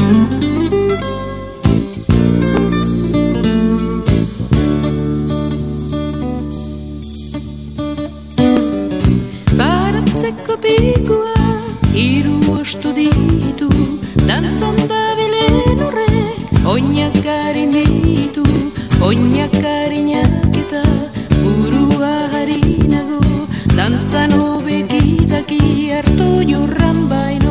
Baratzeko pikua hiru ostu ditu, dantzan dabilen horrek oinak harin ditu, oinak harinak eta burua harinago, dantzan hobekitaki hartu jorran baino.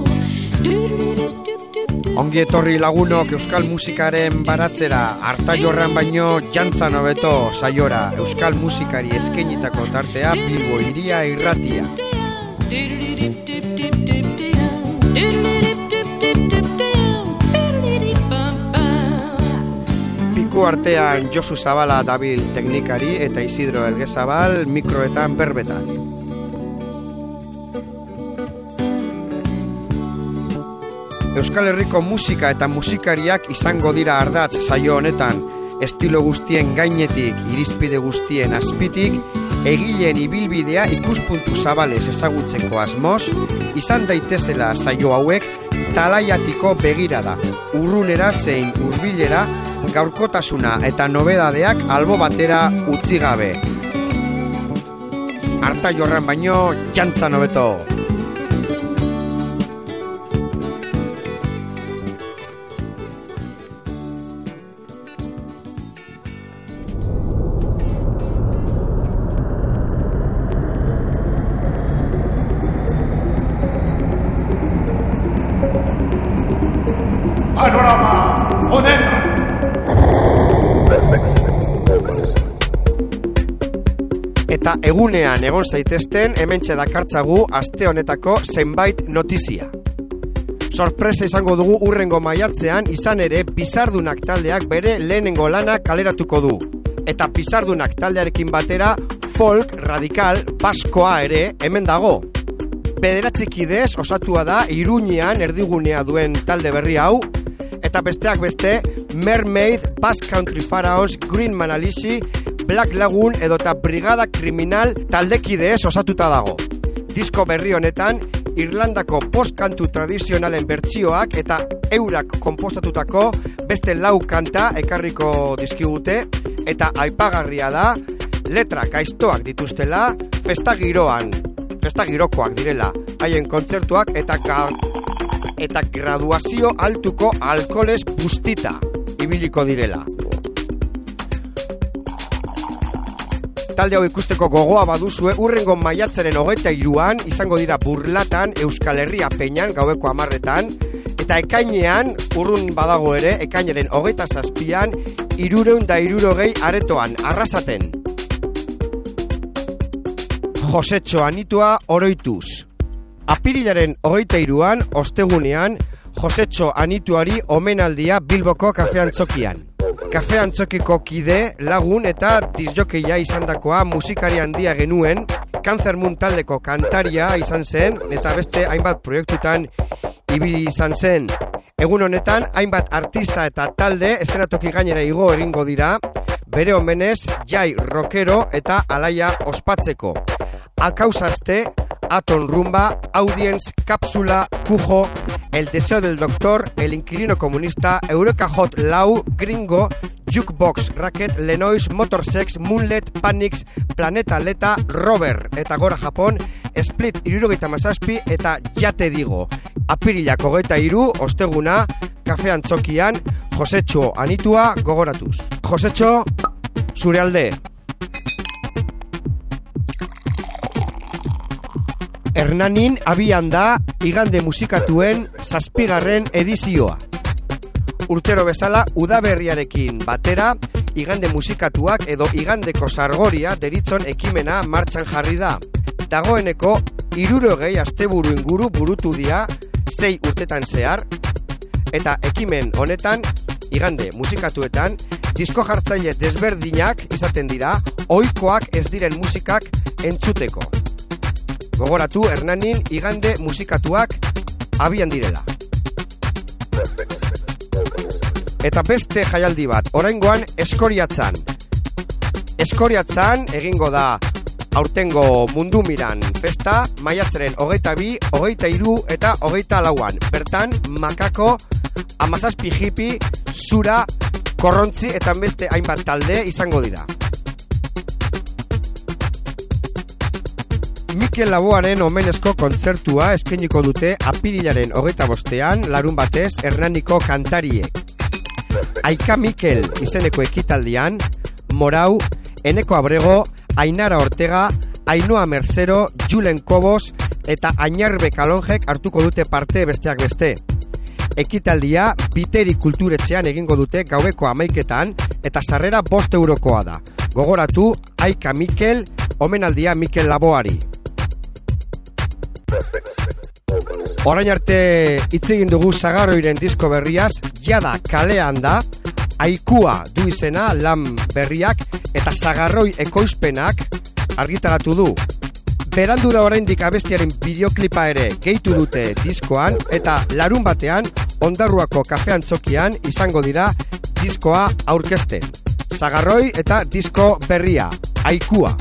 Ongi etorri lagunok euskal musikaren baratzera, harta jorran baino jantzan hobeto saiora, euskal musikari eskainitako tartea Bilbo Hiria Irratia. Piku artean Josu Zabala dabil teknikari eta Isidro Elgezabal mikroetan berbetan. Euskal Herriko musika eta musikariak izango dira ardatz saio honetan, estilo guztien gainetik, irizpide guztien azpitik, egileen ibilbidea ikuspuntu zabalez ezagutzeko asmoz, izan daitezela saio hauek talaiatiko begirada, urrunera zein hurbilera, gaurkotasuna eta nobedadeak albo batera utzi gabe. Harta jorran baino jantzan hobeto. Eta egunean egon zaitezten hementxe dakartzagu aste honetako zenbait notizia. Sorpresa izango dugu hurrengo maiatzean, izan ere Bizardunak taldeak bere lehenengo lana kaleratuko du. Eta Bizardunak taldearekin batera folk, radikal, baskoa ere hemen dago. 9 kidez osatua da Iruñean erdigunea duen talde berri hau, eta besteak beste Mermaid, Basque Country Pharaohs, Green Manalisi, Black Lagoon edota Brigada Kriminal taldekidez osatuta dago. Disko berri honetan, Irlandako postkantu tradizionalen bertsioak eta eurak konpostatutako beste 4 kanta ekarriko dizkigute, eta aipagarria da, letrak aiztoak dituztela, festa girokoak direla, haien kontzertuak eta graduazio altuko alkoholez bustita ibiliko direla. Talde hau ikusteko gogoa baduzue, hurrengo maiatzaren 23an izango dira Burlatan, Euskal Herria Peñan gaueko 10etan, eta ekainean, urrun badago ere, ekainaren 27an, 360 aretoan, Arrasaten. Josetxo Anitua oroituz. Apirilaren 23an, ostegunean, Josetxo Anituari omenaldia Bilboko Kafe Antzokian. Kafe Antzokiko kide, lagun eta disjokeia izandakoa musikari handia genuen, Cancer Moon taldeko kantaria izan zen, eta beste hainbat proiektutan ibili izan zen. Egun honetan, hainbat artista eta talde eszenatoki gainera igo egingo dira, bere omenez, Jai Rockero eta Alaia ospatzeko. Akausazte, Aton Rumba, Audience, Cápsula, Cujo, El Deseo del Doctor, El Inquilino Comunista, Eureka Hot Lau, Gringo, Jukebox, Racket, Lenois, Motorsex, Moonlet, Panics, Planeta Leta, Rover, eta Gora Japón, Split 77 eta Jate Digo. Apirilak 23, osteguna, Kafe Antzokian, Josetxo Anitua gogoratuz. Josetxo, zure alde. Hernanin abian da igande musikatuen 7. edizioa. Urtero bezala udaberriarekin batera igande musikatuak edo igandeko sargoria deritzon ekimena martxan jarri da. Dagoeneko 60 asteburu inguru burutu dira 6 urtetan zehar, eta ekimen honetan igande musikatuetan disko jartzaile desberdinak izaten dira, ohikoak ez diren musikak entzuteko. Gogoratu Hernanin igande musikatuak abian direla. Eta beste jaialdi bat, oraingoan Eskoriatzan. Eskoriatzan egingo da aurtengo Mundu Miran festa, maiatzaren 22, 23 eta 24an. Bertan Makako 17 hippie, zura, korrontzi eta beste hainbat talde izango dira. Mikel Laboaren omenezko kontzertua eskainiko dute apirilaren 25ean larunbatez Hernaniko kantariek. Aika Mikel izeneko ekitaldian, Morau, Eneko Abrego, Ainara Ortega, Ainhoa Mercero, Julen Kobos eta Ainarbe Kalonjek hartuko dute parte besteak beste. Ekitaldia Biteri kulturetxean egingo dute gaueko 11etan eta sarrera 5 eurokoa da. Gogoratu, Aika Mikel, omenaldia Mikel Laboari. Orain arte hitz egin dugu Sagarroiren disko berriaz, jada kalean da, Aikua du izena lan berriak eta Sagarroi ekoizpenak argitaratu du. Berandu da oraindik abestiaren bideoklipa ere gehitu dute diskoan eta larunbatean Ondarruako kafeantzokian izango dira diskoa aurkezten. Sagarroi eta disko berria, Aikua.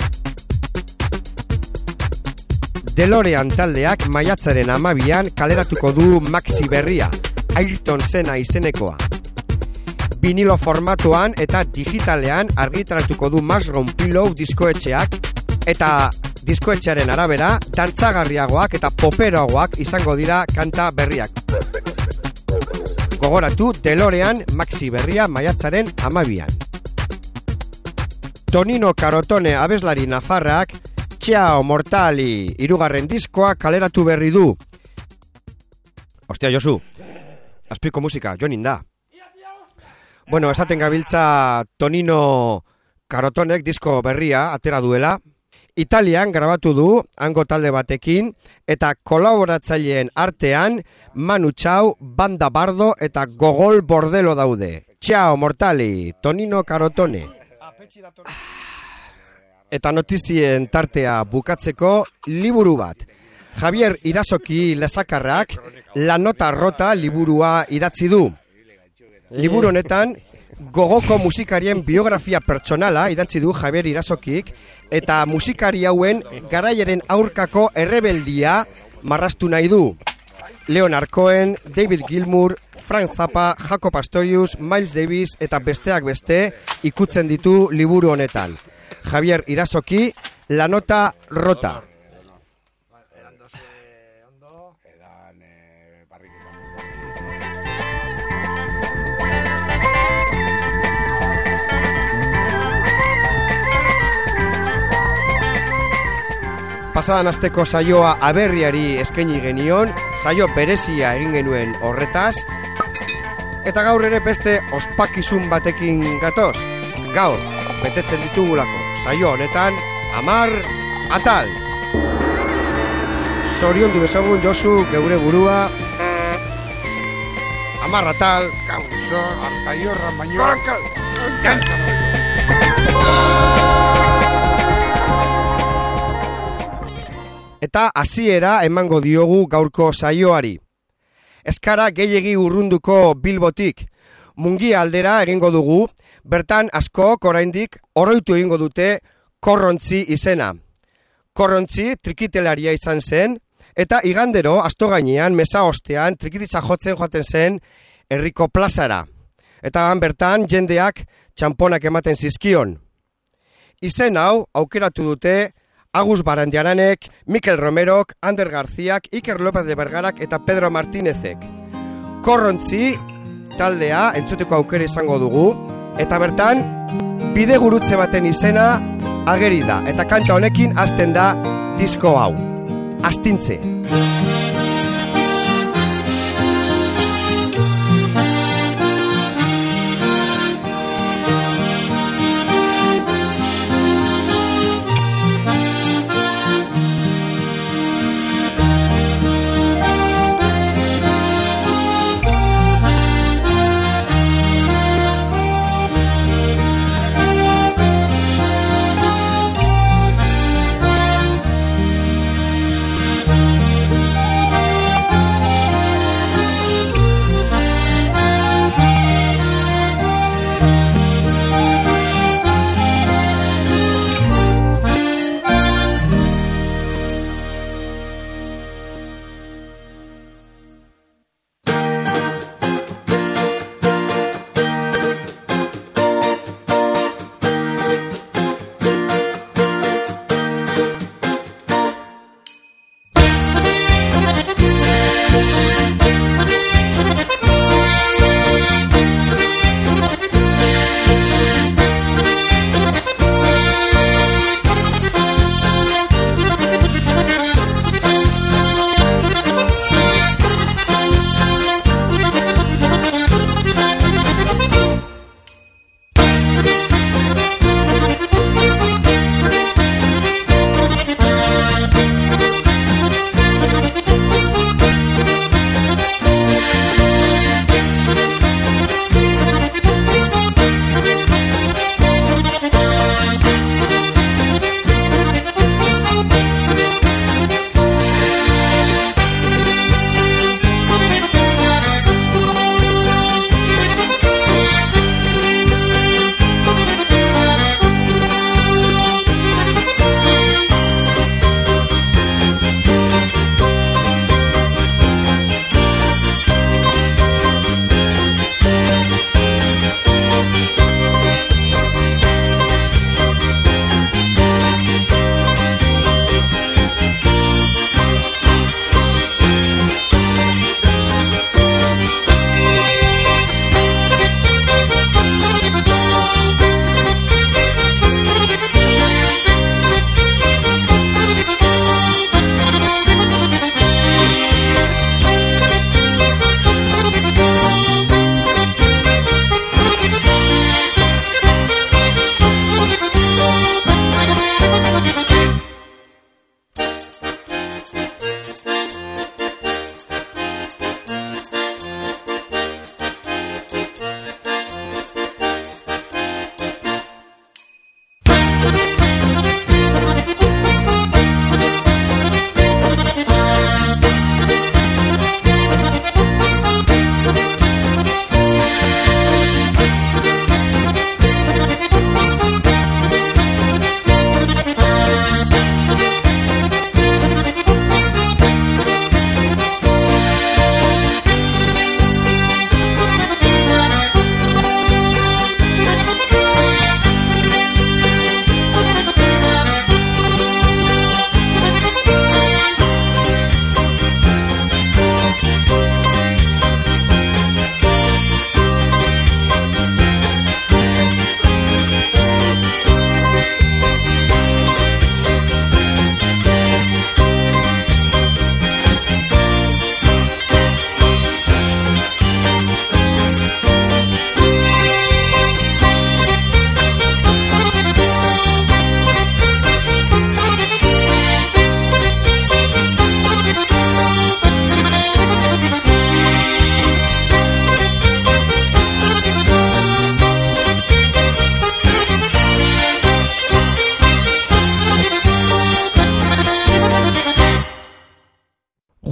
DeLorean taldeak maiatzaren 12an kaleratuko du maxi berria, Ayrton Senna izenekoa. Vinilo formatuan eta digitalean argitaratuko du Mushroom Pillow diskoetxeak eta diskoetxearen arabera dantzagarriagoak eta poperoagoak izango dira kanta berriak. Gogoratu, DeLorean maxi berria maiatzaren 12an. Tonino Carotone abeslari nafarrak Ciao Mortali, 3. diskoa kaleratu berri du. Ostia, Josu, azpiko musika, joan inda. Bueno, esaten gabiltza Tonino Carotonek disko berria atera duela. Italian grabatu du, hango talde batekin, eta kolaboratzaileen artean Manu Chao, Banda Bardo eta Gogol Bordelo daude. Ciao Mortali, Tonino Carotone. Eta notizien tartea bukatzeko liburu bat. Javier Irasoki Lezakarrak La Nota Rota liburua idatzi du. Liburu honetan gogoko musikarien biografia pertsonala idatzi du Javier Irasokik eta musikari hauen garaiaren aurkako errebeldia marraztu nahi du. Leonard Cohen, David Gilmour, Frank Zappa, Jacob Astorius, Miles Davis eta besteak beste ikutzen ditu liburu honetan. Javier Irasoki, La Nota Rota. Pasadan asteko saioa aberriari eskaini genion, saio berezia egin genuen horretaz, eta gaur ere beste ospakizun batekin gatoz. Gaur, betetzen ditugulako, saio honetan, 10 atal. Zoriondu dezagun Josu geure burua. 10 atal, gauzos, artaiorra baino. Eta hasiera emango diogu gaurko saioari. Ezkara gehiegi urrunduko Bilbotik. Mungia aldera egingo dugu, bertan askok oraindik oroitu egingo dute Korrontzi izena. Korrontzi trikitelaria izan zen, eta igandero asto gainean mesa ostean trikititza jotzen joaten zen herriko plazara. Eta bertan jendeak txamponak ematen zizkion. Izen hau aukeratu dute Agus Barandiaranek, Mikel Romerok, Ander Garziak, Iker López de Bergarak eta Pedro Martínezek. Korrontzi taldea entzuteko aukera izango dugu, eta bertan bidegurutze baten izena ageri da, eta kanta honekin hasten da disko hau. Astintze.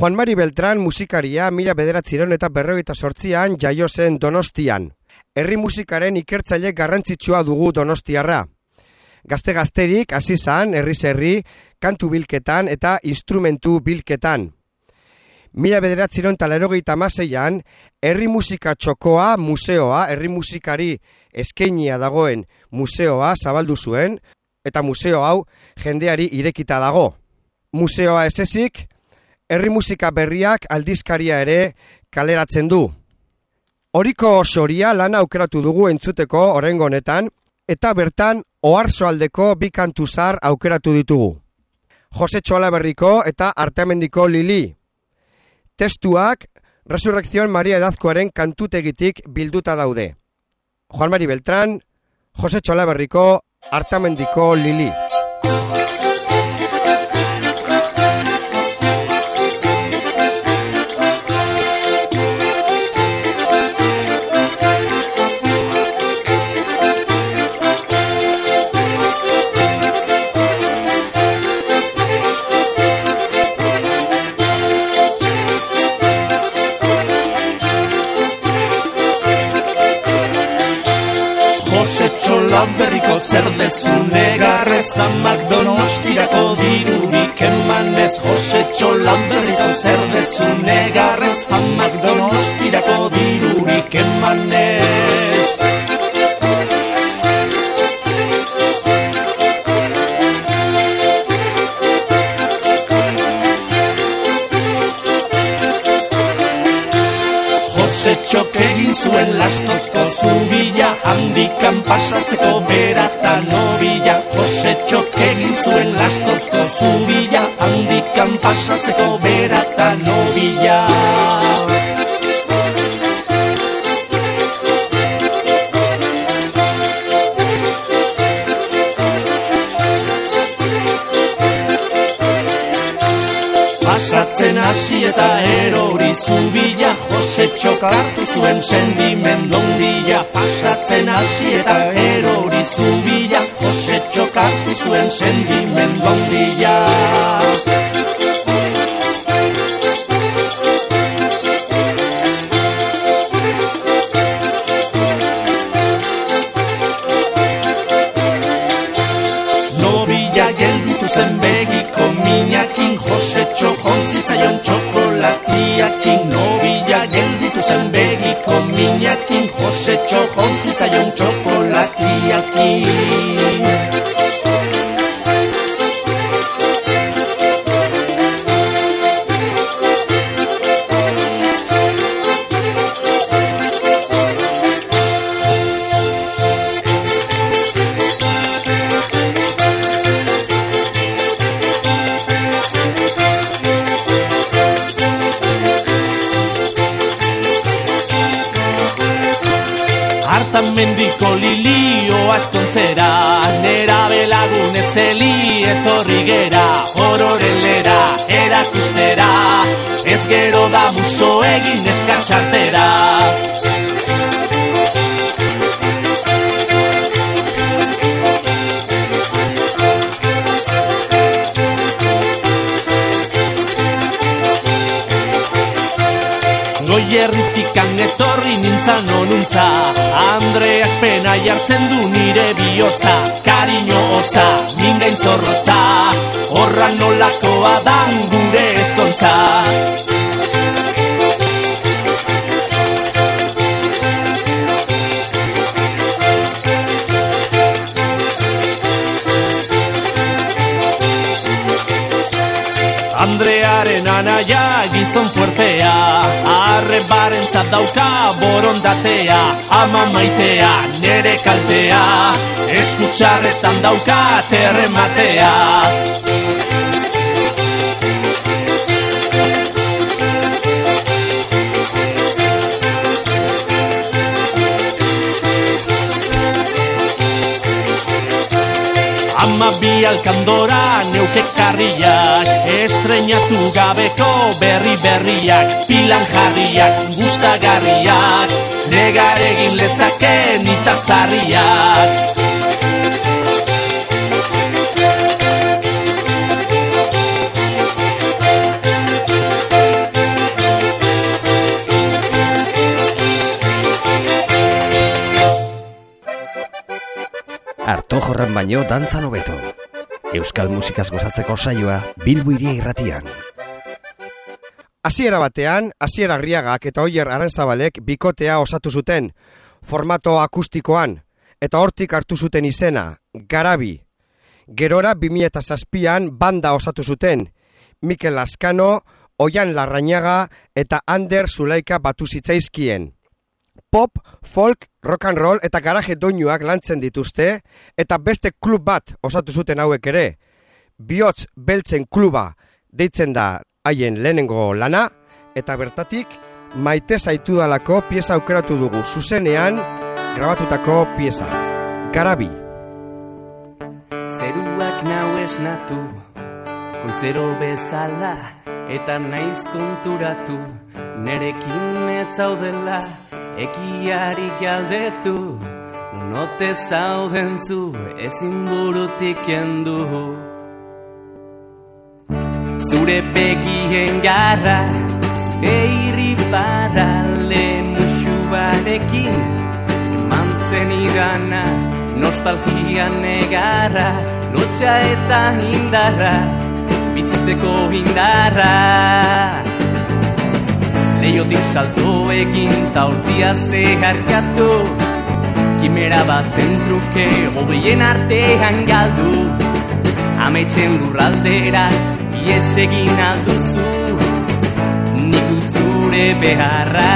Juan Mari Beltran musikaria 1958an jaio zen Donostian. Herri musikaren ikertzaile garrantzitsua dugu donostiarra. Gazte-gazterik hasi zan herriz herri, kantu bilketan eta instrumentu bilketan. 1986an herri musika txokoa museoa, herri musikari eskainia dagoen museoa zabaldu zuen, eta museo hau jendeari irekita dago. Museoa ez ezik, herri musika berriak aldizkaria ere kaleratzen du. Horiko Soria lana aukeratu dugu entzuteko oraingo honetan, eta bertan Oarsoaldeko bi kantuzar aukeratu ditugu. Josetxo Alaberriko eta Artamendiko Lili. Testuak Resurrección Maria Edazkoaren kantutegitik bilduta daude. Juan Mari Beltran, Josetxo Alaberriko, Artamendiko Lili. Berriko zer dezu negarrez, amak Donostirako dirurik emanez. Josetxo Lanberriko zer dezu negarrez, amak Donostirako dirurik emanez. Josetxok egin zuen lastozko zubila, handikan pasatzeko berata nobila. Josetxok egin zuen lastozko zubila, handikan pasatzeko berata nobila. Pasatzen hasi eta erori zubila, Josetxok hartu zuen sendimendondia. Pasatzen hasi eta erori zubila, Josetxok hartu zuen sendimendondia. Nobila gelditu zen begiko minakin, Josetxok jontzitzaion txokolatiakin. Nobila gelditu zen begiko minakin, Josetxok jontzitzaion txokolatiakin. Artamendiko Lilio astontzera, nera belagunez eli etorri gera. Hororelera erakustera, ez gero da muso egin eskatxartera. Goierritikan etorri nintzan onuntza, Andreak pena jartzen du nire bihotza. Kariño hotza, mingain zorrotza, horra nolakoa dan gure eskontza. Andrearen anaia gizon fuertea, arrebarentzat dauka borondatea. Ama maitea, nere kaltea, eskutxarretan dauka terrematea. Ama bi alkandora neuke karriak, estrenatu gabeko berriak, pilan jarriak, gustagarriak, negaregin lezaken itazarriak. Tojorran baino dantzan hobeto. Euskal musikaz gozatzeko saioa Bilbo Hiria Irratian. Hasiera batean, Asier Arriagak eta Oier Aranzabalek bikotea osatu zuten, formato akustikoan, eta hortik hartu zuten izena, Garabi. Gerora 2007an banda osatu zuten, Mikel Lazkano, Oian Larrañaga eta Ander Zulaika batu zitzaizkien. Pop, folk, rock and roll eta garaje doinuak lantzen dituzte, eta beste klub bat osatu zuten hauek ere. Bihotz Beltzen Kluba deitzen da haien lehenengo lana, eta bertatik Maite zaitudalako pieza aukeratu dugu zuzenean grabatutako pieza. Garabi. Zeruak nau esnatu, goizero bezala, eta naiz konturatu, nerekin ez zaudela, ekiari galdetu, note zauden zu, ezin burutik kendu. Zure begien garra, zure irribarale musuarekin, emantzen idana, nostalgia negarra, lotxa eta indarra, bizitzeko indarra. Leiotik salto egin ta hortia zeharkatu, kimera baten truke hobeien artean galdu, ametxen lurraldera ies egin alduzu, nik zure beharra.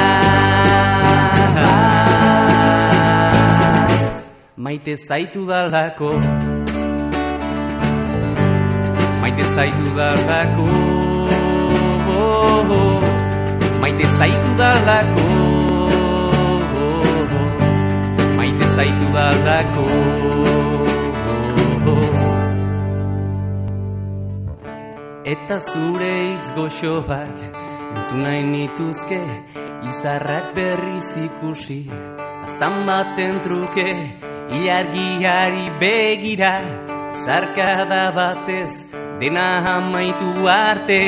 Maite zaitu dalako, maite zaitu dalako, maite zaitu dalako, maite zaitu dalako. Eta zure hitz goxoak entzun nahi nituzke, izarrak berriz ikusi, aztan baten truke, ilargiari begira, sarkada batez dena amaitu arte.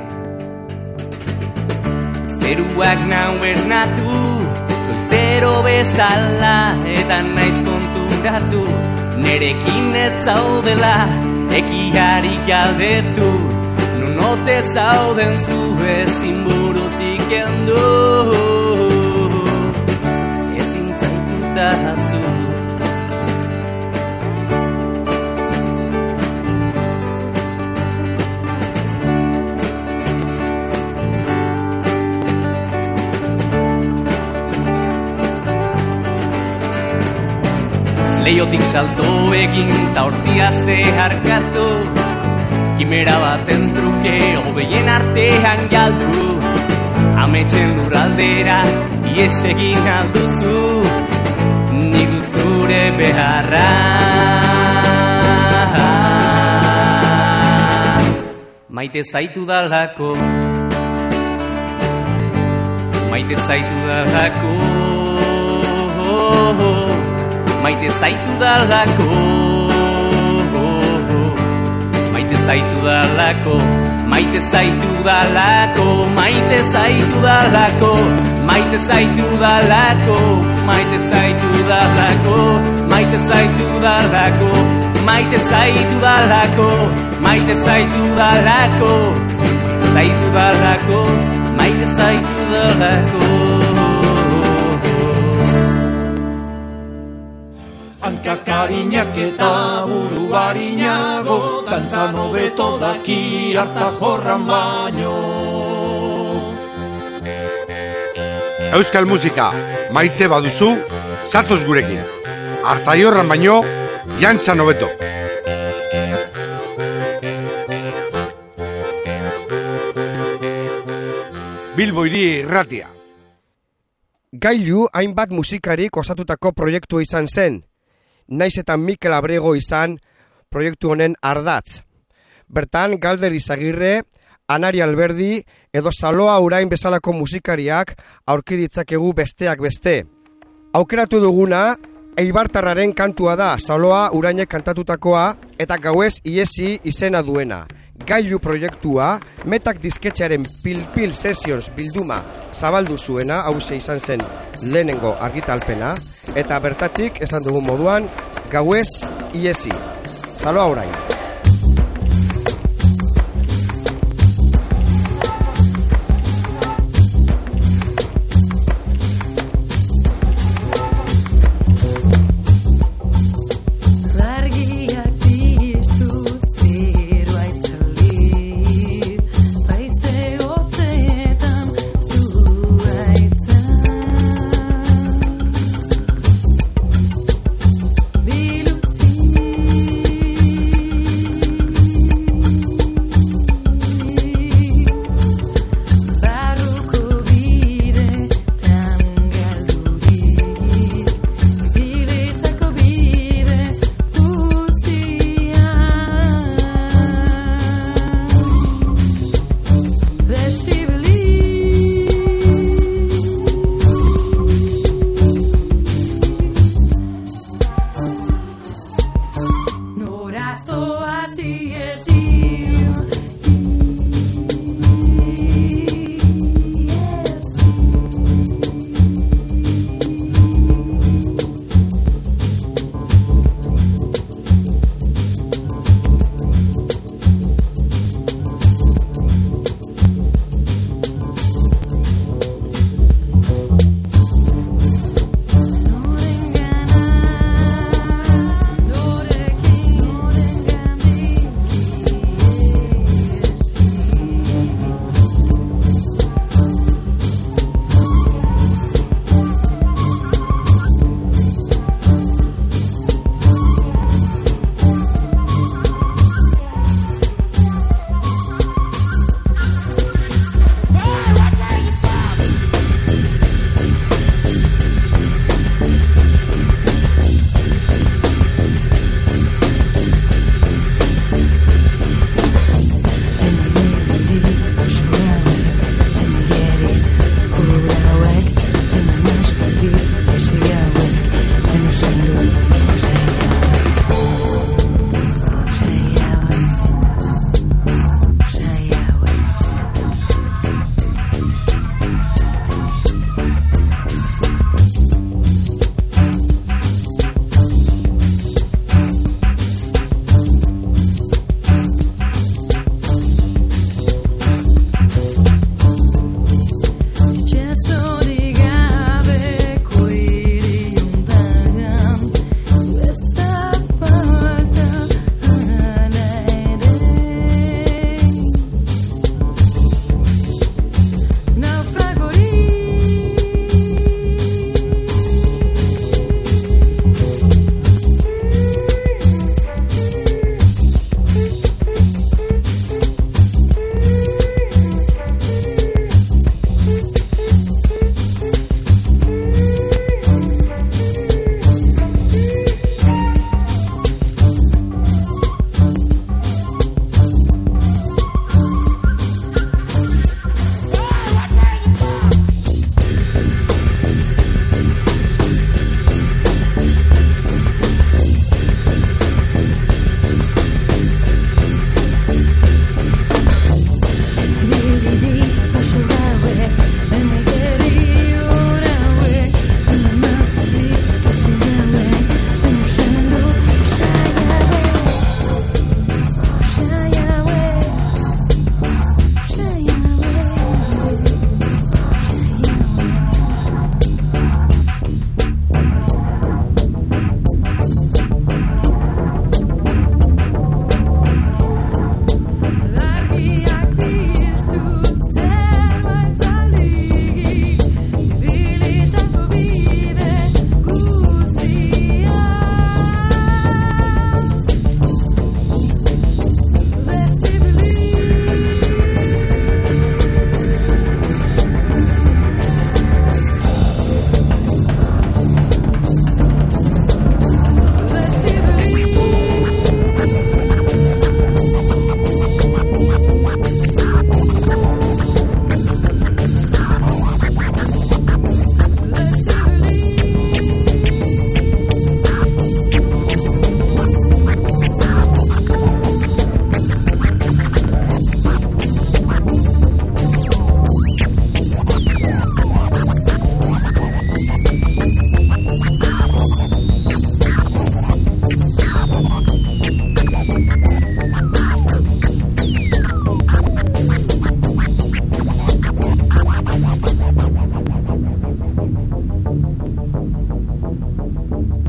Zeruak nau esnatu, goizero bezala, eta naiz konturatu, nerekin ez zaudela, ekiari galdetu, note zauden zu, ezin burutik kendu, ezin zaituta zu. Leiotik salto egin ta hortia zeharkatu, kimera baten truke hobeien artean galdu, ametxen lurraldera ies egin alduzu, nik zure beharra. Maite zaitu dalako, maite zaitu dalako, maite zaitu dalako, maite zaitu dalako, maite zaitu dalako, maite zaitu dalako, maite zaitu dalako, maite zaitu dalako, maite zaitu dalako, maite zaitu dalako, maite zaitu dalako, zaitu dalako, maite zaitu dalako. Hankakarinak eta buru barinago, dantzan hobeto daki harta jorran baino. Euskal musika maite baduzu, zatoz gurekin. Harta jorran baino, jantzan hobeto. Bilbo Hiria Irratia. Gailu hainbat musikarik osatutako proiektua izan zen, naiz eta Mikel Abrego izan proiektu honen ardatz. Bertan Galder Izagirre, Anari Alberdi edo Saloa Urain bezalako musikariak aurki ditzakegu besteak beste. Aukeratu duguna, Eibartarraren kantua da, Saloa Urainek kantatutakoa eta Gauez Iesi izena duena. Gailu proiektua, Metak disketxearen Pil Sessions bilduma zabaldu zuena, hause izan zen lehenengo argitalpena, eta bertatik, esan dugun moduan, gauez iesi. Saloa orain.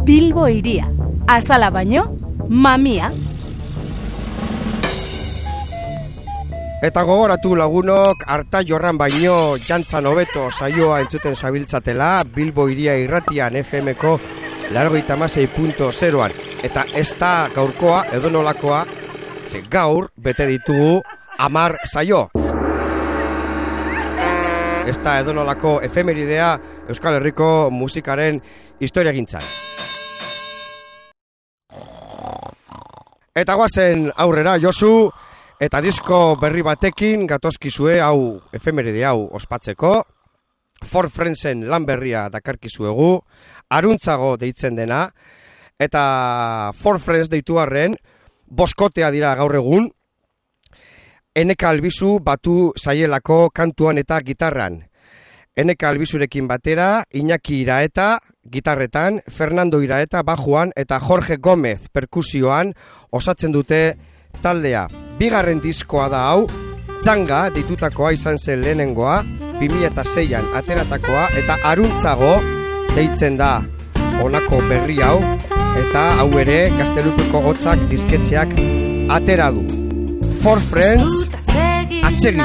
Bilbo hiria. Azala baino, mamia. Eta gogoratu lagunok, harta jorran baino jantzan hobeto saioa entzuten zabiltzatela Bilbo hiria irratian FM-ko 96.0an. Eta ez da gaurkoa, edonolakoa, ze gaur bete ditugu 10 saio. Ez da edonolako efemeridea Euskal Herriko musikaren historiagintzan. Eta guazen aurrera, Josu, eta disko berri batekin gatozkizue hau efemeride hau ospatzeko. For Friendsen lan berria dakarkizuegu, aruntzago deitzen dena, eta For Friends deitu arren, boskotea dira gaur egun, Eneka Albizu batu zaielako kantuan eta gitarran. Eneka Albizurekin batera, Iñaki Iraeta gitarretan, Fernando Iraeta bajuan eta Jorge Gomez perkusioan osatzen dute taldea. Bigarren diskoa da hau, Zanga deitutakoa izan zen lehenengoa, 2006an ateratakoa, eta aruntzago deitzen da honako berri hau, eta hau ere Gaztelupeko Hotzak disketxeak atera du. For Friends, atsegin.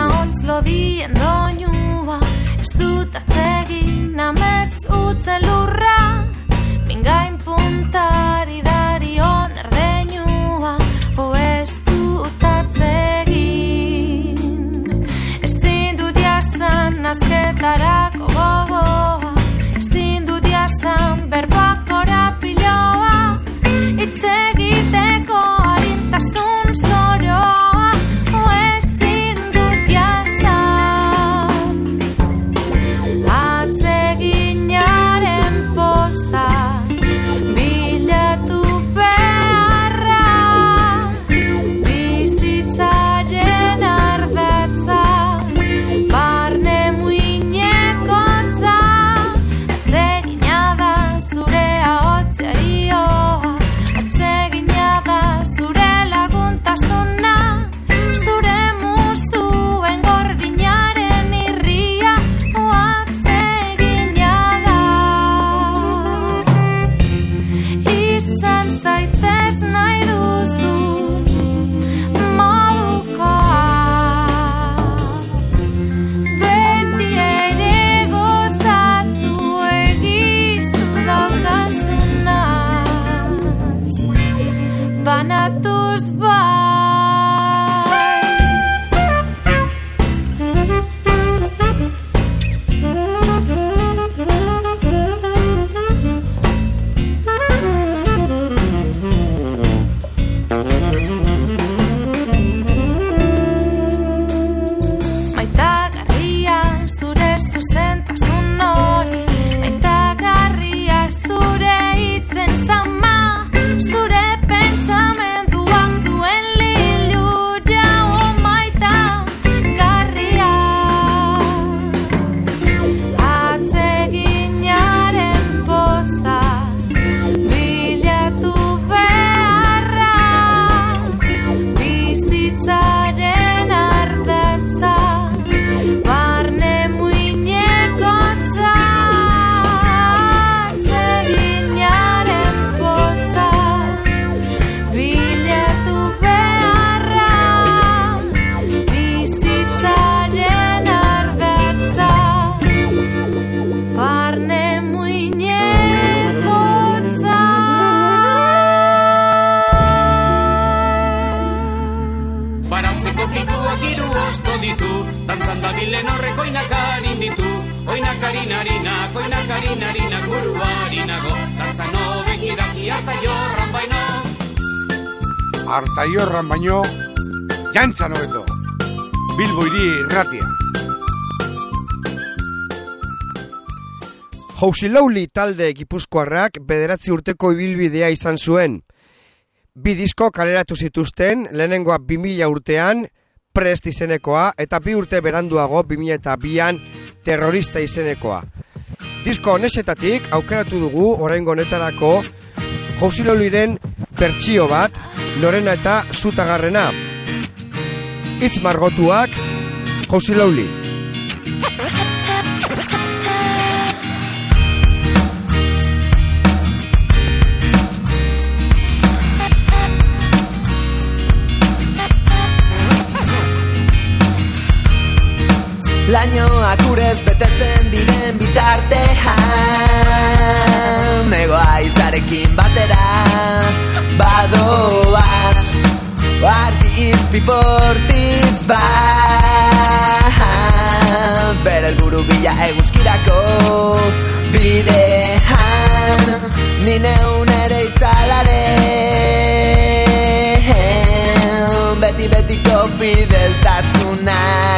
Ez dut atsegin ametz utzen lurra, mingain puntari darion erdeinua, ez dut atsegin. Ezin dut jazan azketarako gogoa, ezin dut jazan berboak korapiloa, hitz egiteko arintasun zoroa, ezin dut jazan. Atseginaren poza, bilatu beharra, bizitzaren ardatza, barne muinekotza, atsegina da zure ahotserioa, atsegina da zure laguntasuna, zure musuen gordinaren irria, atsegina da. Izan zaitez nahi duzun modukoa, beti ere gozatu egizu daukasunaz, banatuz bai. Maitagarria zure zuzentasun hori, maitagarria zure hitzen zama, zure pentsamenduak duen lilura, maitagarria. Atseginaren poza, bilatu beharra, bizitzaren ardatza, barne muinekotza, atseginaren poza, bilatu beharra, bizitzaren ardatza, barne muinekotza. Barantzeko pikuak hiru osto ditu, dantzan dabilen horrek oinakarin ditu, oinakarin harinak, oinakarin harinak buruarinago, dantzan hobeki daki harta jorran baino. Harta jorran baino, jantzan hobeto. Bilbo hiri irratia. Housilauli talde gipuzkoarrak 9 urteko ibilbidea izan zuen. 2 disko kaleratu zituzten, lehenengoa 2000 urtean, Prest izenekoa, eta 2 urte beranduago 2002an Terrorista izenekoa. Disko honexetatik aukeratu dugu oraingo honetarako Housilauliren bertsio bat, norena eta zutagarrena. Hitz margotuak, Housilauli. Soinuak urez betetzen diren bitartean Negoa izarekin batera badoaz Argi izpi bortitz bat Bere helburu bila eguzkirako bidean Ni neun ere itzalaren Beti-betiko fideltasuna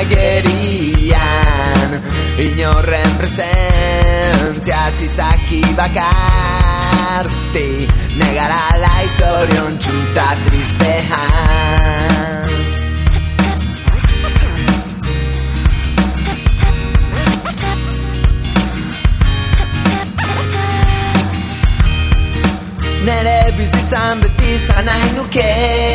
gerian Inorren presentzia zizaki bakarti Negarala izorion txuta tristean Nere bizitzan beti zan nahi nuke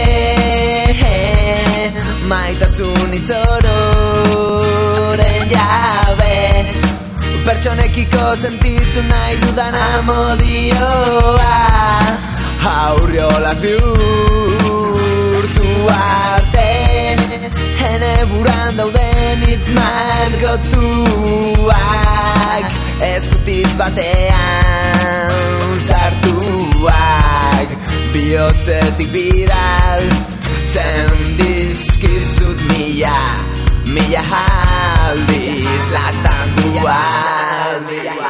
Maitasun itzororen jabe Pertsonekiko sentitu nahi dudan amodioa Aurriolaz bihurtu arte Hene buran dauden hitz margotuak Eskutiz batean sartuak Bihotzetik bidaltzen dizkizut mila aldiz lastanduak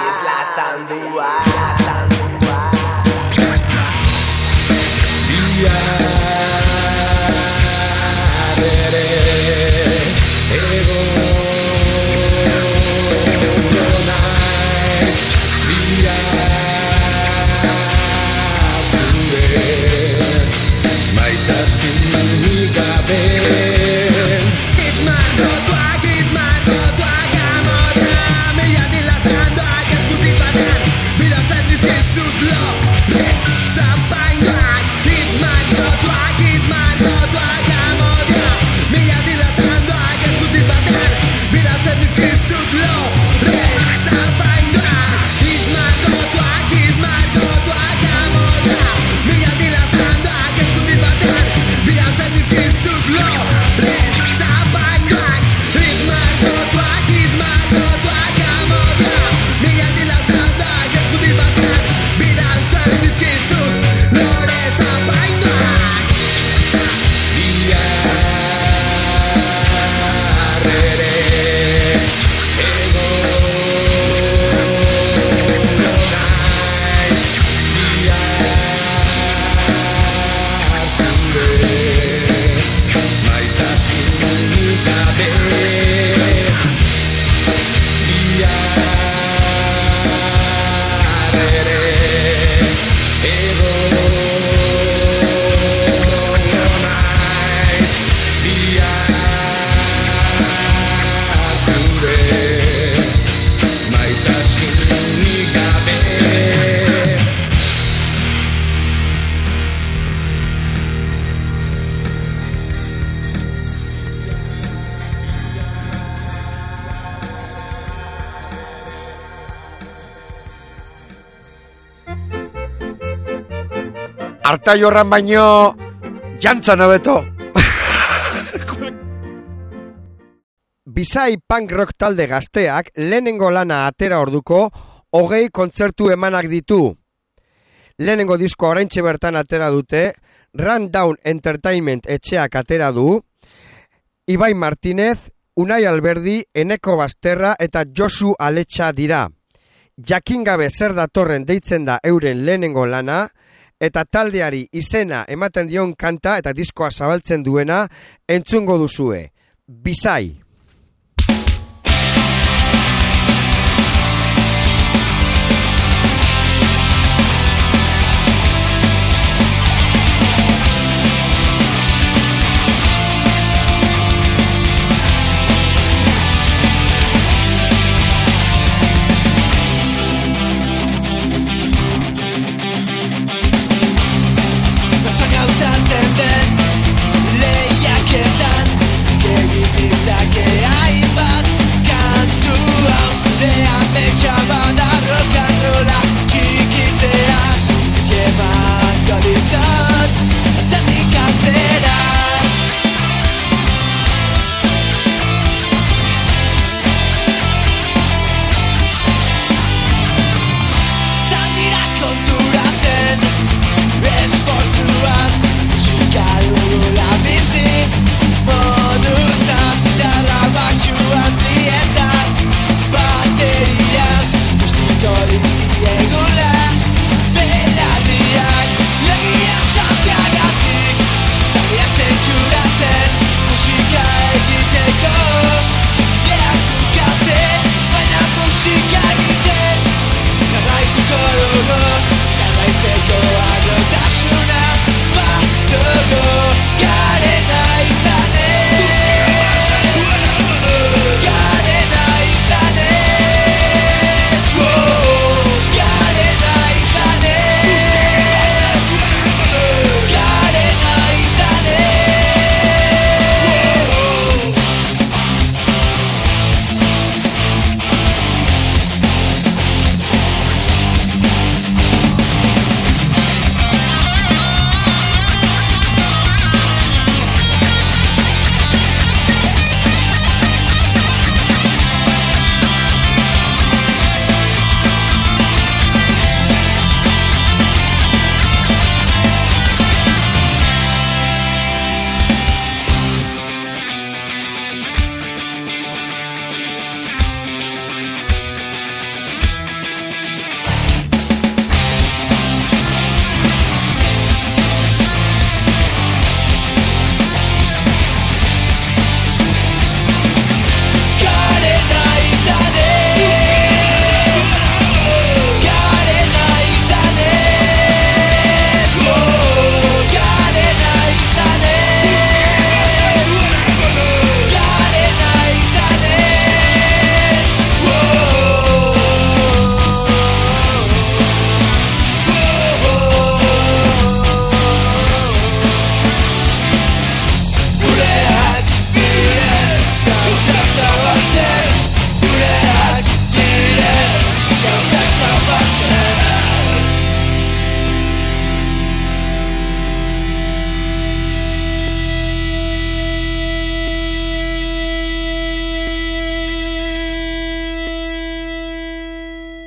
Artaiorran baino jantzan hobeto. Bizai punk rock talde gazteak lehenengo lana atera orduko 20 kontzertu emanak ditu. Lehenengo disko oraintxe bertan atera dute, Rundown Entertainment etxeak atera du, Ibai Martinez, Unai Alberdi, Eneko Basterra eta Josu Aletxa dira. Jakingabe zer datorren deitzen da euren lehenengo lana, eta taldeari izena ematen dion kanta eta diskoa zabaltzen duena entzungo duzue. Bizai. Lehiaketan, egin ditzake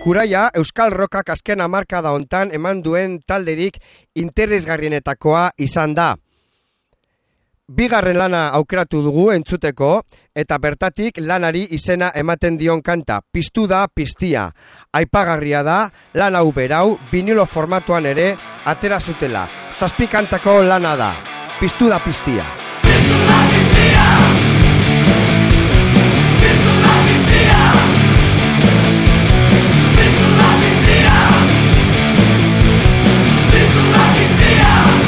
Kuraia Euskal Rockak azken hamarkada hontan eman duen talderik interesgarrienetakoa izan da. Bigarren lana aukeratu dugu entzuteko, eta bertatik lanari izena ematen dion kanta, Piztu da piztia. Aipagarria da, lan hau berau, vinilo formatuan ere, atera zutela. 7 kantako lana da, Piztu da piztia. Piztu da piztia! Piztu da piztia! Piztu da piztia! Piztu da piztia!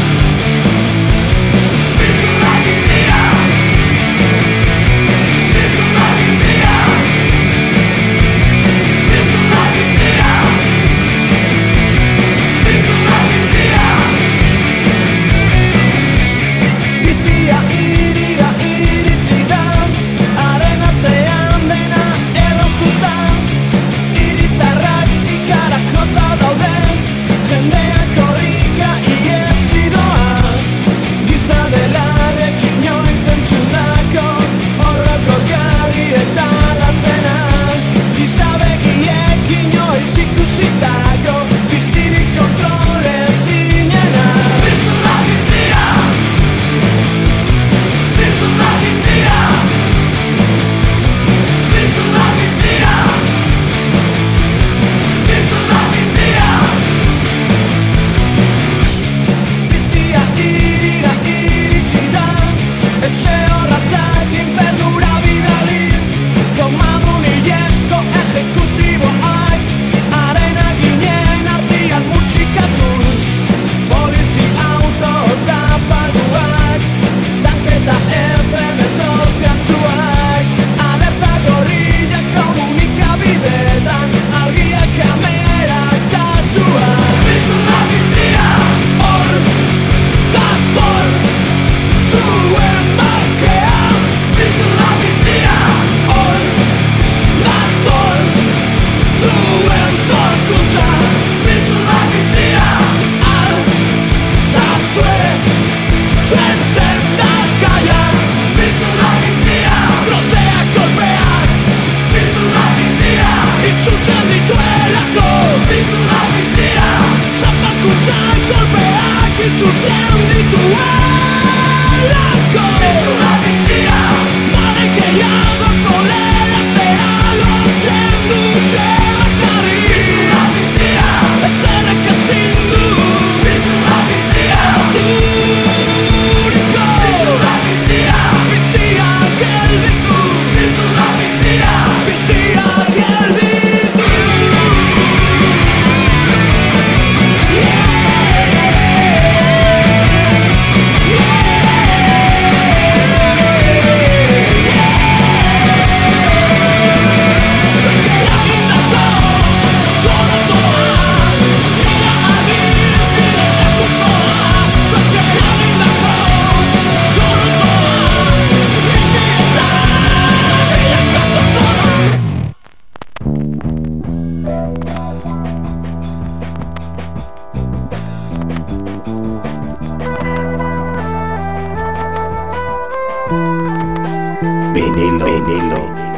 Vinilo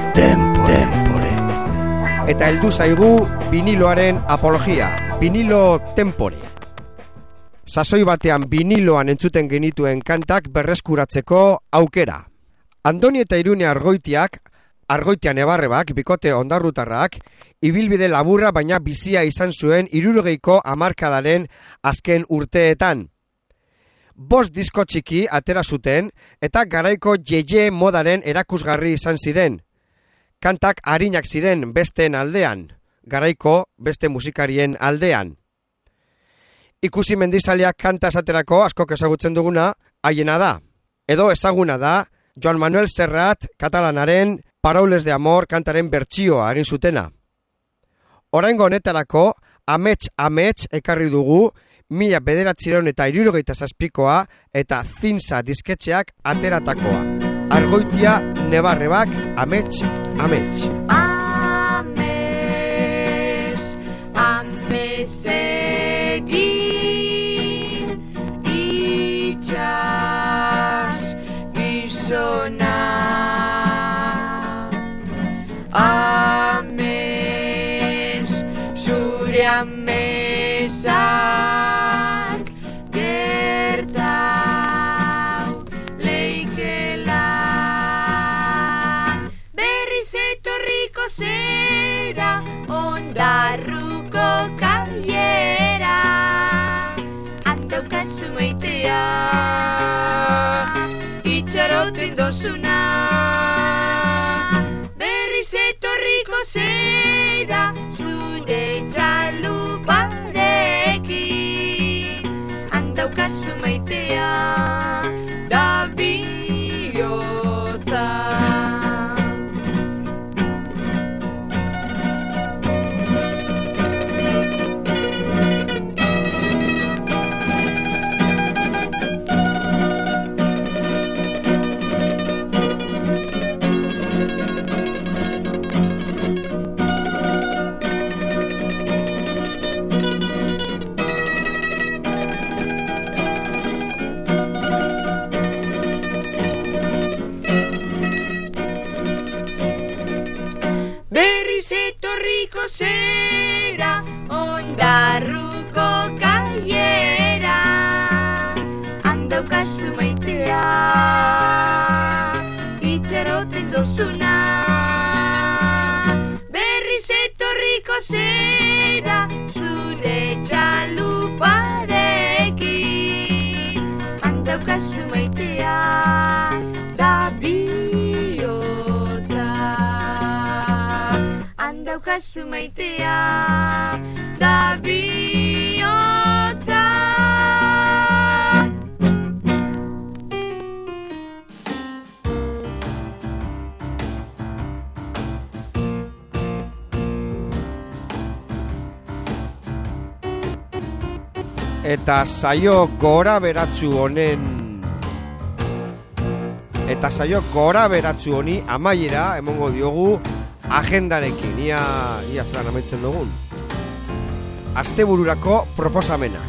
Tempore. Eta heldu zaigu viniloaren apologia, Vinilo Tempore. Sasoi batean viniloan entzuten genituen kantak berreskuratzeko aukera. Andoni eta Irune Argoitian Ebarrebak, bikote ondarrutarrak, ibilbide laburra baina bizia izan zuen 60ko hamarkadaren azken urteetan. 5 disko txiki atera zuten eta garaiko jeje modaren erakusgarri izan ziren. Kantak arinak ziren besteen aldean, garaiko beste musikarien aldean. Ikusi mendizaleak kanta esaterako askok ezagutzen duguna, haiena da. Edo ezaguna da, Joan Manuel Serrat katalanaren Paraules de Amor kantaren bertsioa egin zutena. Oraingo honetarako, amets ekarri dugu, 1977koa eta Zinsa disketxeak ateratakoa. Argoitia Nebarrebak, amets. Amets egin itxas gizona. Amets Julian Mesak gertau leikela berriz etorriko zera Ondarruko kaiera handaukazu maitea itxaroten dozuna berriz etorriko zera zure txaluparekin handaukazu maitea da bihotza. Etorriko zera Ondarruko kaiera handaukazu maitea itxaroten dozuna berriz etorriko zera zure txaluparekin handaukazu maitea da bihotza. Handaukazu maitea da bihotza. Eta saio gora beratzu honi amaiera emongo diogu agendarekin, ia zelan amaitzen dugun. Astebururako proposamenak.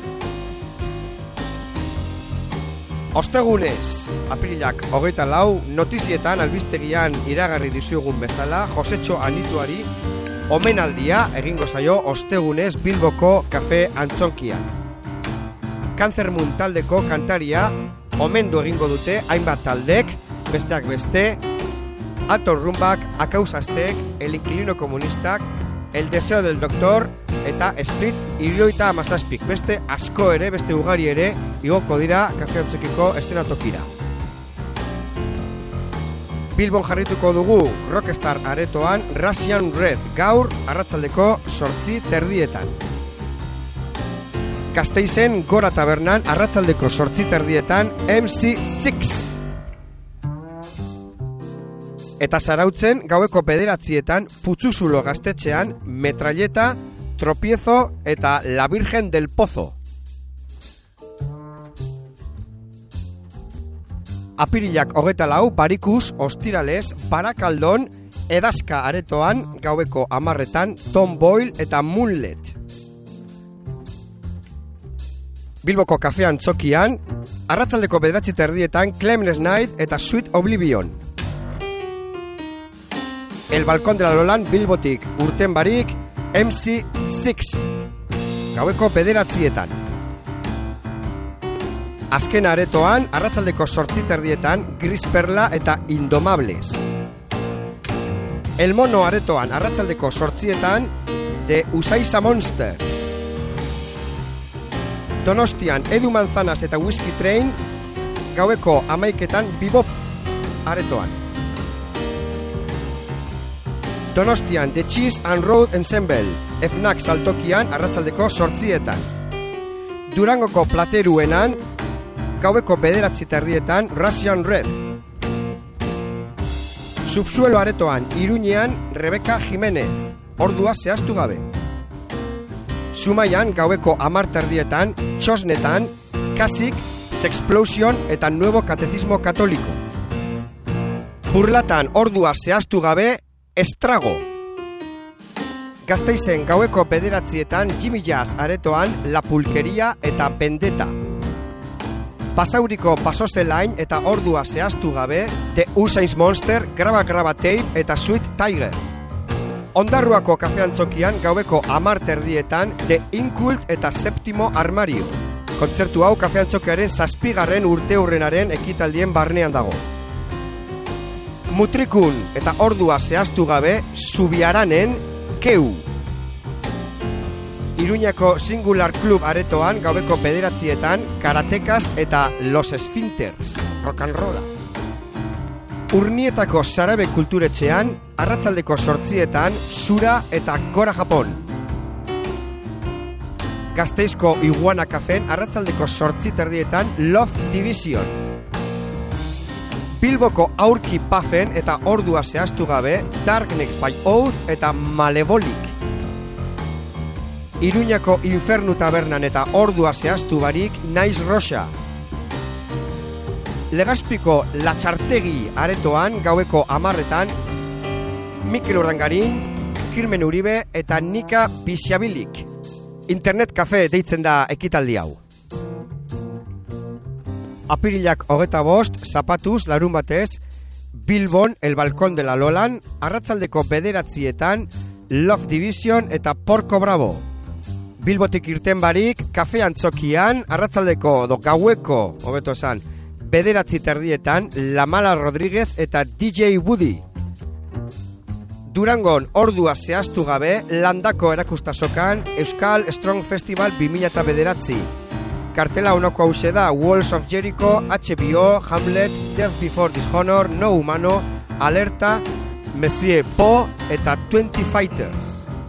Ostegunez, apirilak 24, notizietan albistegian iragarri dizuegun bezala, Josetxo Anituari omenaldia egingo zaio ostegunez Bilboko kafe Antzonkian. Kantzermun taldeko kantaria omendu egingo dute hainbat taldek, besteak beste, Ator Rumbak, Akausaztek, El Inquilino Komunistak, El Deseo del Doctor eta Split 77, beste asko ere, beste ugari ere, igoko dira kafe Antzokiko estenatokira. Bilbon jarrituko dugu Rockstar aretoan Russian Red, gaur arratsaldeko 8:30. Gasteizen Gora Tabernan arratsaldeko 8:30 MC6. Eta Zarautzen gaueko 9:00 Putzuzulo gaztetxean Metralleta, Tropiezo eta La Virgen del Pozo. Apirilak 24 Barikus, Ostirales, Barakaldon, Edazka aretoan gaueko 10:00 Tom Boyle eta Moonlet. Bilboko kafe Antzokian arratsaldeko 9:30 Clemens Night eta Sweet Oblivion. El Balcón de la Lolan Bilbotik urten barik MC6 gaueko 9:00. Azken aretoan arratsaldeko 8:30 Gris Perla eta Indomables. El Mono aretoan arratsaldeko 8:00 The Usaiza Monster. Donostian Edu Manzanas eta Whisky Train gaueko 11:00 Bebop aretoan. Donostian The Cheese and Road Ensemble Fnac saltokian arratsaldeko 8:00. Durangoko Plateruenan gaueko 9:30 Russian Red. Subsuelo aretoan Iruñean Rebeka Jimenez, ordua zehaztu gabe. Zumaian gaueko 10:30 Txosnetan Kasik, Sexplosion eta Nuevo Catecismo Katoliko. Burlatan ordua zehaztu gabe Estrago. Gasteizen gaueko 9:00 Jimmy Jazz aretoan La Pulkeria eta Vendetta. Basauriko Pasoselain eta ordua zehaztu gabe The Usain Monster, Graba Tape eta Sweet Tiger. Ondarruako kafeantzokian gaueko 10:00 The Inkult eta Septimo Armario. Kontzertu hau kafeantzokiaren 7. urteurrenaren ekitaldien barnean dago. Mutrikun eta ordua zehaztu gabe Zubiaranen Keu. Iruñako Singular Club aretoan gaueko 9:00 Karatekas eta Los Esfinters, rock and rolla. Urnietako Sarabe kulturetxean, arratsaldeko 8:00 Zura eta Gora Japon. Gasteizko Iguana Kafeen arratsaldeko 8:30 Love Division. Bilboko Aurki Pafen eta ordua zehaztu gabe Darkness by Oath eta Malevolic. Iruñako Infernu Tabernan eta ordua zehaztu barik Naiz Rosa. Legazpiko Latxartegi aretoan gaueko 10:00 Mikel Urdangarin, Kirmen Uribe eta Nika Bixiabilik. Internet Cafe deitzen da ekitaldi hau. Apirilak 25, zapatuz, larun batez, Bilbon, El Balcón de la Lolan, arratsaldeko 9:00 Love Division eta Porco Bravo. Bilbotik irten barik, kafe antzokian, arratsaldeko gaueko, hobeto esan, 9:30 La Mala Rodríguez eta DJ Woody. Durangon ordua zehaztu gabe, Landako erakustasokan Euskal Strong Festival 2009. Kartela honako hause da Walls of Jericho, HBO, Hamlet, Death Before Dishonor, No Humano, Alerta, Monsieur Po eta 20 Fighters.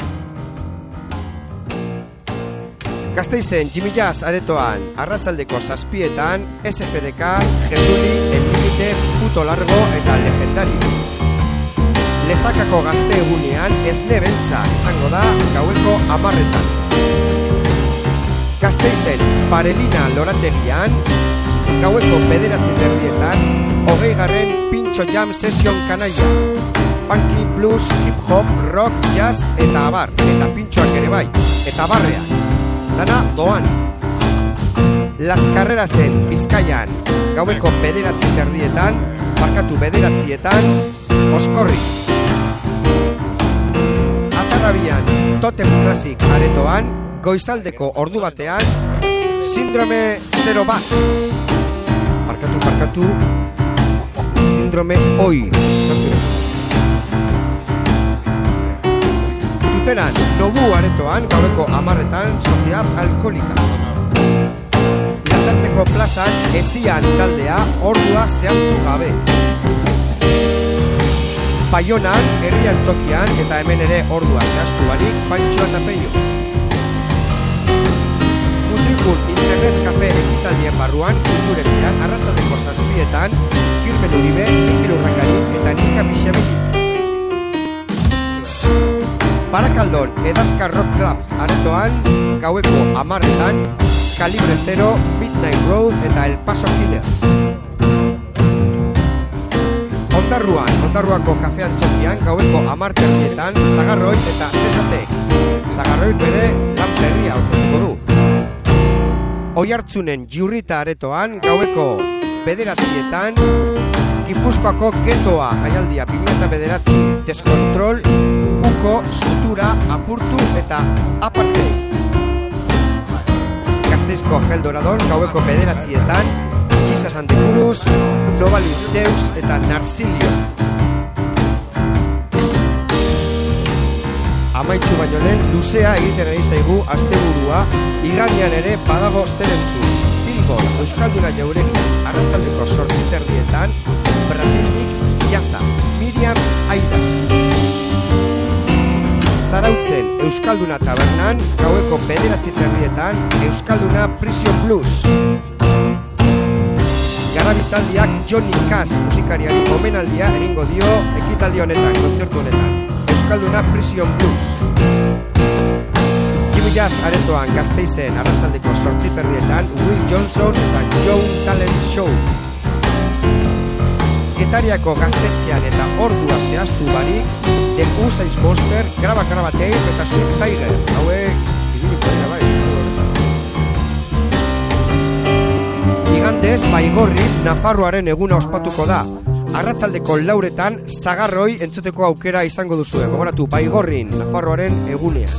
Gasteizen Jimmy Jazz aretoan, arratsaldeko 7:00 SFDK, Getuli, El Límite, Puto Largo eta Legendario. Lezakako gazte egunean esne beltza izango da gaueko 10:00. Gasteizen Parelina Lorategian, gaueko 9:30 20. Pintxo Jam Session Kanaia. Funky, blues, hip hop, rock, jazz eta abar, eta pintxoak ere bai, eta barreak. Dana doan. Las Carrerasen Bizkaian, gaueko 9:30 barkatu 9:00 Oskorri. Atarrabian Totem Classic aretoan, goizaldeko ordu batean, Sindrome 0 bat. Barkatu, Sindrome Oi. Tuteran, Nobu aretoan, gaueko 10:00 Sociedad Alkolika. Lazarteko plazan, Esian taldea, ordua zehaztu gabe. Baionan, herri antzokian, eta hemen ere ordua zehaztu barik, Pantxo eta Peio. Mutrikun Internet Cafe ekitaldien barruan, kulturetxean, arratsaldeko 7:00 Kirmen Uribe, Mikel Urdangarin eta Nika Bixiabilik. Barakaldon Edazkar Rock Club aretoan, gaueko 10:00 Calibre 0, Midnight Road eta El Paso Killers. Ondarruako kafe antzokian, gaueko 10:30 Zagarroi eta Zesatek. Zagarroi bere lan berria aurkeztuko du. Oiartzunen Jurrita aretoan, gaueko 9:00 Gipuzkoako Getoa jaialdia 2009, Deskontrol, Uko, Sutura, Apurtu eta Apartheid. Gasteizko Geldoradon, gaueko 9:00 Jesus and the Gurus, Novalis Deus eta Narsilio. Amaitzu baino lehen, luzea egiten ari zaigu asteburua, igandean ere badago zer entzun. Bilbon, Euskalduna jaurekin, arratsaldeko 8:30 Brasildik Jasa, Miriam Aida. Zarautzen, Euskalduna tabernan, gaueko 9:30 Euskalduna Prison Blues. Garabitaldiak Johnny Cash musikariari omenaldia egingo dio ekitaldi honetan, kontzertu honetan. Euskalduna Prison Blues. Jimmy Jazz aretoan Gasteizen arratsaldeko 8:30 Will Johnson eta Joe Talent Show. Getariako gaztetxean eta ordua zehaztu barik, The Usain Monster, Graba Tape eta Sweet Tiger. Hauek, ibiliko dira bai. Igandez, Baigorri, Nafarroaren eguna ospatuko da. arratsaldeko 4:00 Sagarroi entzuteko aukera izango duzue. Gogoratu, Baigorrin, Nafarroaren egunean.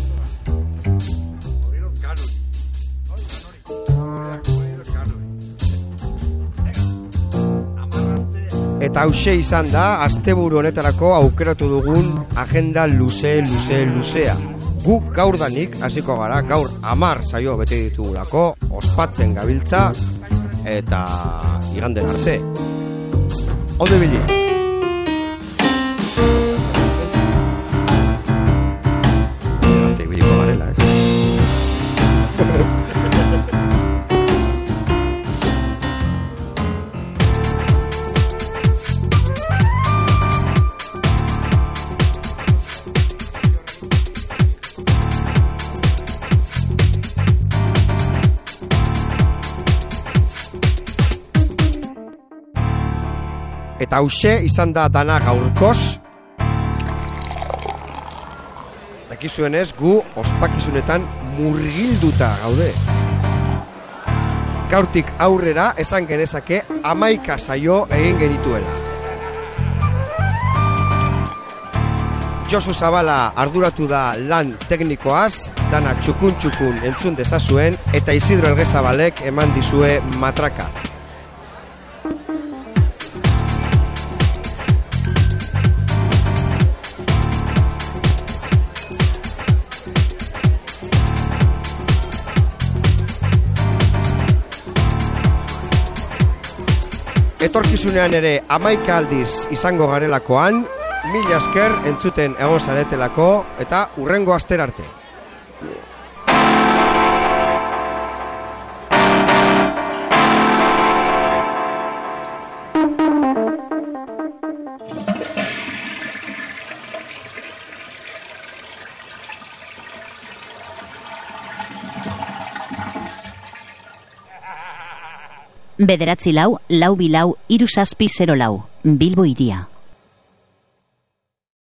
Eta hauxe izan da, asteburu honetarako aukeratu dugun agenda luzea. Guk gaurdanik hasiko gara, gaur 10 saio bete ditugulako, ospatzen gabiltza, eta iganden arte. Ondo ibili. Arte ibiliko garela, ez? Eta hauxe izan da dana gaurkoz. Dakizuenez, gu ospakizunetan murgilduta gaude. Gaurtik aurrera esan genezake 11 saio egin genituela. Josu Zabala arduratu da lan teknikoaz, dana txukun entzun dezazuen, eta Isidro Elgezabalek eman dizue matraka. Etorkizunean ere 11 aldiz izango garelakoan, 1000 esker entzuten egon zaretelako eta hurrengo astera arte. Bederatzi lau, lau bilau, 3704, Bilbo Hiria.